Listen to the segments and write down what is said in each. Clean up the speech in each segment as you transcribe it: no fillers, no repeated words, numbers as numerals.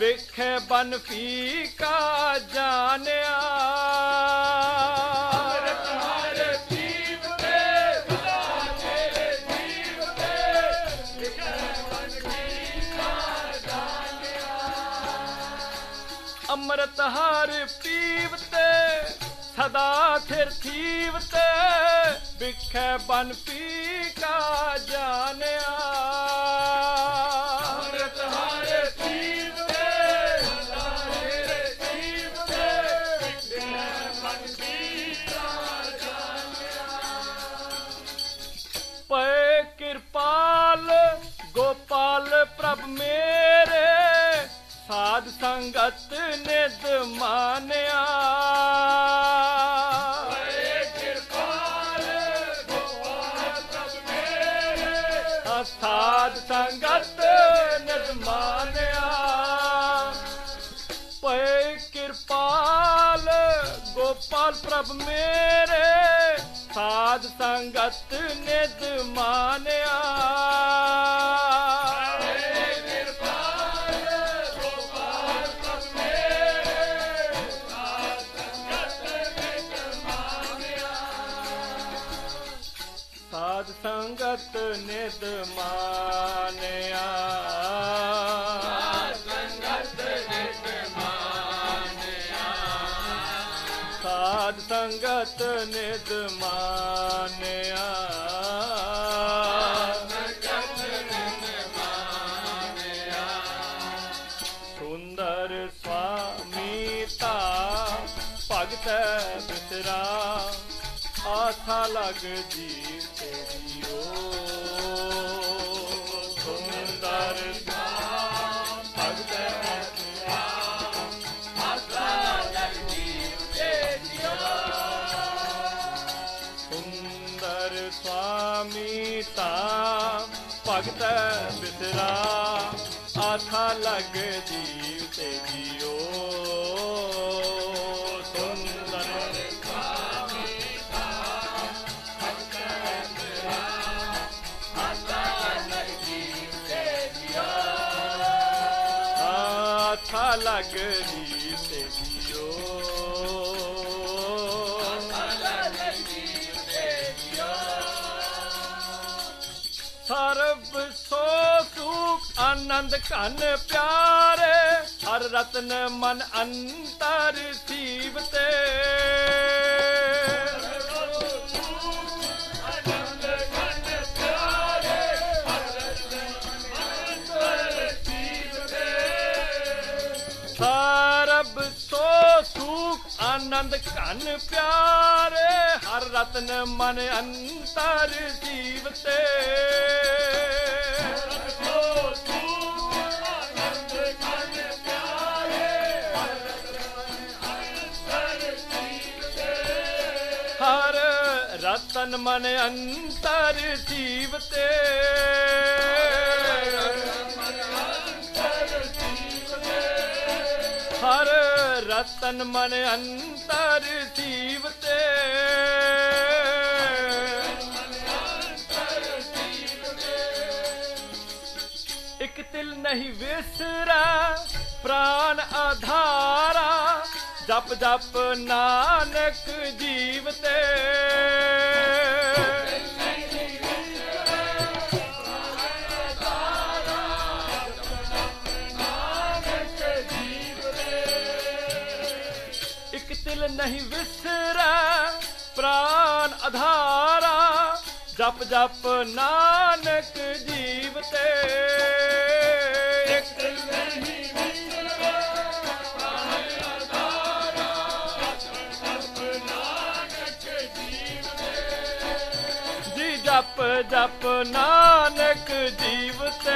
बिखे बन फीका जानिया अमृत हारे पीव ते सदा तेरे जीव ते बिखे बन फीका जानिया अमृत हर पीवते सदा थिर थीवते बिखे बन फीका जानिया अमृत हारे पीव ते सदा तेरे जीव ते बिखे बन फीका जानिया पै कृपाल गोपाल प्रभ मेरे साध संगत निध मानिया कृपाल गोपाल प्रभ मेरे साध संगत निध मानिया पै कृपाल गोपाल प्रभ मेरे साध संगत निध मानिया साध संगत निध मानिया साध संगत निध मानिया सुंदर स्वामीता भगत बिसरा आथा लग जीव ते जियो सुंदर भगत बिसरा आथा लग जीव ते जियो सुंदर स्वामीता भगत बिसरा आथा लग जीव ते जियो लग जी ते जियो सर्व सो सुख आनंद घन प्यारे हर रतन मन अंतर सीवते सरब सो सुख आनंद घन प्यारे हर रतन मन अंतर जीवते हर रतन मन अंतर जीवते हर रतन मन अंतर जीवते एक तिल नहीं विसरा प्राण आधारा जप जप नानक जीवते तिल नहीं विसरा प्राण आधारा जप जप नानक जीवते एक तिल नहीं विसरा प्राण आधारा जप नानक जीवते जी जप जप नानक जीवते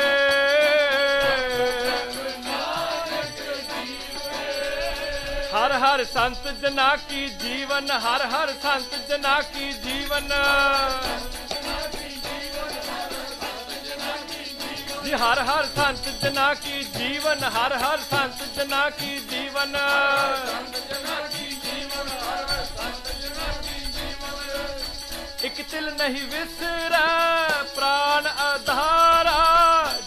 हर हर संत जना की जीवन हर हर संत जना की जीवन जी हर हर संत जना की जीवन हर हर संत जना की जीवन एक तिल नहीं विसरा प्राण आधारा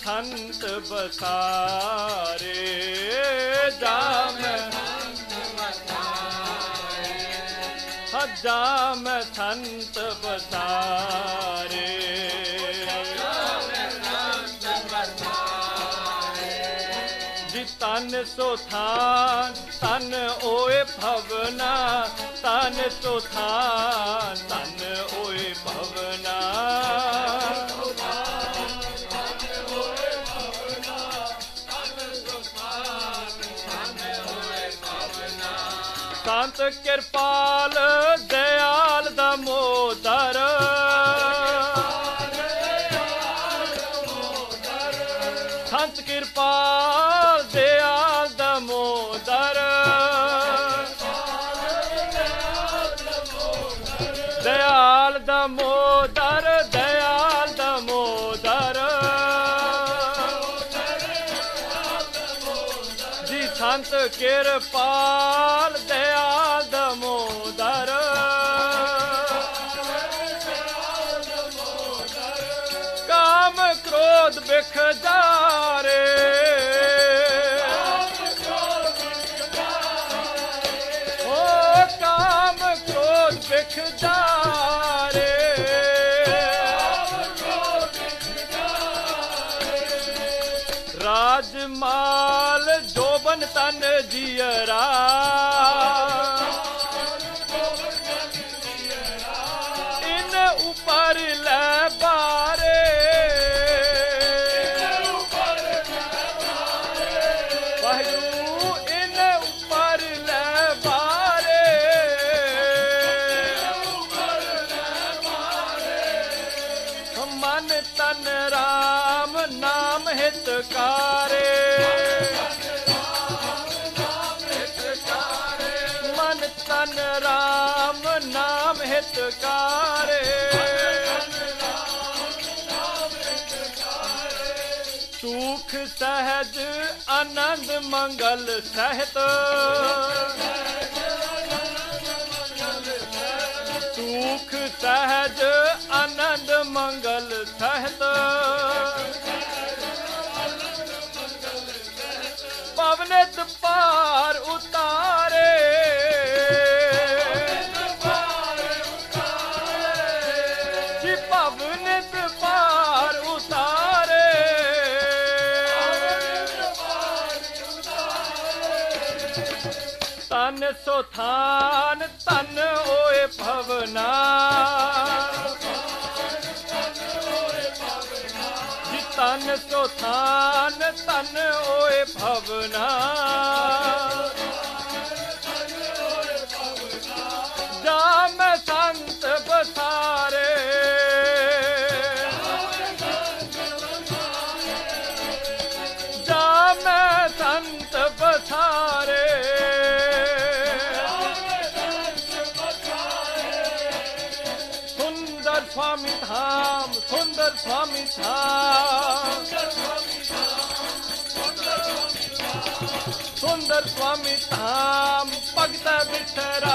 ਸੰਤ ਬਸਾਰੇ, ਜਾ ਮੈਂ ਜਾ ਮੈਂ ਸੰਤ ਬਸਾਰੇ। ਜੀ ਤਨ ਸੋ ਥਾਨ ਤਨ ਓਏ ਭਵਨਾ, ਤਨ ਸੋ ਥਾਨ ਤਨ ਓਏ ਭਵਨਾ। ਸੰਤ ਕਿਰਪਾਲ ਦਿਆਲ ਦਮੋਦਰ, ਸੰਤ ਕਿਰਪਾਲ ਦਿਆਲ ਦਮੋਦਰ, ਦਿਆਲ ਦਮੋਦਰ, ਦਿਆਲ ਦਮੋਦਰ। ਜੀ ਸੰਤ ਕਿਰਪਾਲ ਦਿਆਲ ਦਮੋਦਰ, ਕਾਮ ਕ੍ਰੋਧ ਬਿਖ ਜਾਰੇ, ਓ ਕਾਮ ਕ੍ਰੋਧ ਬਿਖ ਜਾਰੇ। ਰਾਜ ਮਾਲ ਜੋਬਨ ਤਨ ਜੀਅਰਾ, ਇਨ ਉਪਰ ਲੈ ਬਾਰੇ, ਵਾਹਿਗੁਰੂ ਇਨ ਉਪਰ ਲੈ ਬਾਰੇ। ਮਨ ਤਨ ਰਾਮ ਨਾਮ ਹਿਤਕਾਰੇ, ਮਨ ਤਨ ਰਾਮ ਨਾਮ ਹਿਤਕਾਰੇ। ਸੁਖ ਸਹਿਜ ਆਨੰਦ ਮੰਗਲ ਸਹਿਤ, ਸੁਖ ਸਹਿਜ ਆਨੰਦ ਮੰਗਲ ਸਹਿਤ। ਪਵਨਿਤ ਪਾਰ ਉਤਾਰੇ, ਜੀ ਪਵਨਿਤ ਪਾਰ ਉਤਾਰੇ। ਤਨ ਸੋ ਥਾਨ ਤਨ ਓਏ ਭਵਨਾ, ਜੀ ਤਨ ਸੋ ਥਾਨ ਤਨ ਓਏ ਭਵਨਾ। ਜਾ ਮੈਂ ਸੰਤ ਬਸਾਰੇ, ਜਾ ਮੈਂ ਸੰਤ ਬਸਾਰੇ। ਸੁੰਦਰ स्वामी धाम, सुंदर स्वामी धाम, सुंदर स्वामी धाम, भगत बिसरा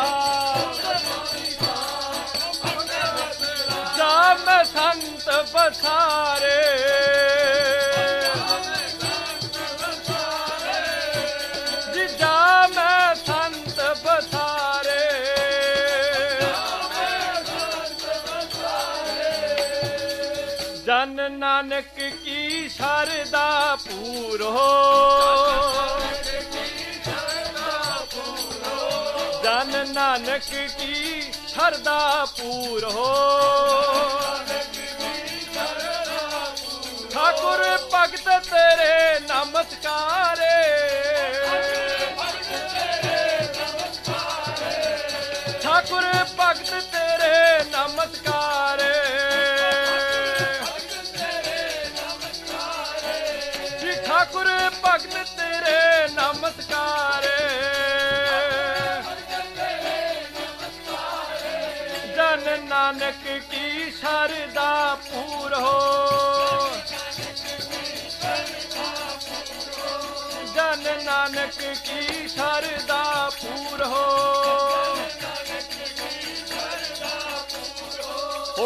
जा मैं संत बसारे, जी जा मैं संत बसारे। जन नानक की शारदा पूरो, जन नानक की शारदा पूरो, ठाकुर भगत तेरे नमस्कारे, ठाकुर भगत तेरे नमस्कारे, ठाकुर भगत तेरे नमस्कारे। जन नानक की शारदा पूरो, जन नानक की शारदा पूरो।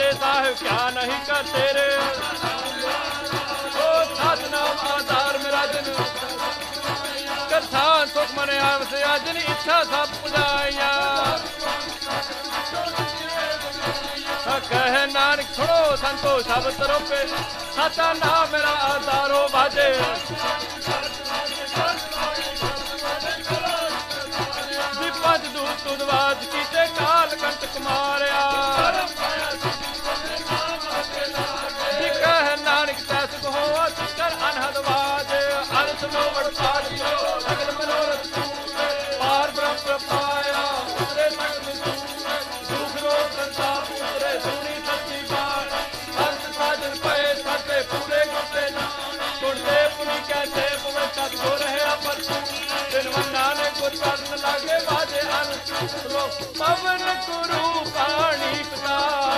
बाजे साहिब क्या नहीं कर तेरे ओ सतनाम आधार मेरा जिन करसान सुख मने आव से जिन इच्छा सब पुजाइया कह नानक सुनो संतो सब तरोपे सतनाम मेरा आधारो बाजे पंज दूत तुदवाज कीते काल कंटक मारिया कह नानक तैस हो कर अनहद बाज अनस नो वड़पाल सगल मनोरथ पार ब्रह्म पाया उतरे सकल दुख रोग संताप उतरे सुनी सच्ची बात अंत साजन पए सते पूरे गुटे सुनते पुनी कहते पुवे सत हो रहे अपर दिन वन्नाने को चरण लागे बाजे अन पवन गुरु पाणी पिता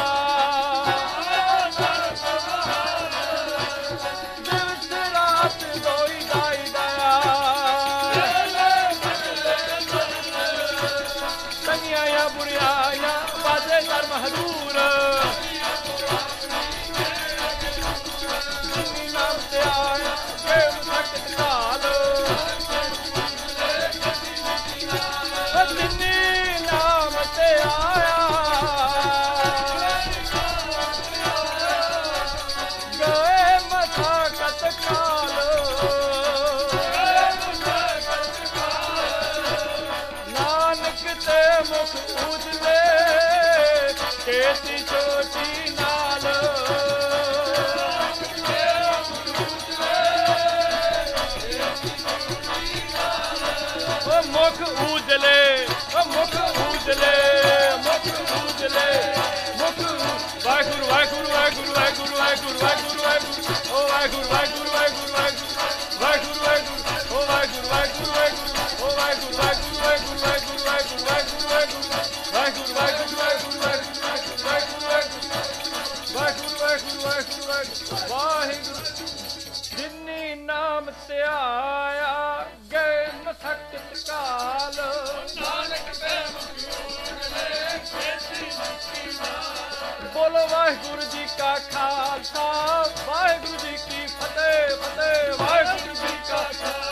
दिवस रात दोई दाई दया संगिया या बुढ़िया या बाजे कर्म हजूर नाम से आया प्रेम भक्त काल नाम से आया गए मथाकत काल नानक ते मुख उजले केती छोटी नाल मुख उजले मुख उजले मुख उजले मुख वाहिगुरु वाहिगुरु वाहिगुरु वाहिगुरु वाहिगुरु वाहिगुरु वाहिगुरु ओ वाहिगुरु वाहिगुरु वाहिगुरु वाहिगुरु वाहिगुरु वाहिगुरु ओ वाहिगुरु वाहिगुरु वाहिगुरु ओ वाहिगुरु वाहिगुरु वाहिगुरु वाहिगुरु वाहिगुरु वाहिगुरु वाहिगुरु वाहिगुरु वाहिगुरु वाहिगुरु वाहिगुरु वाहिगुरु जिन्नी नाम ते आया गए मसकत काल नानक ते बोलो वाहिगुरु जी का खालसा वाहिगुरु जी की फतेह फतेह वाहिगुरु जी का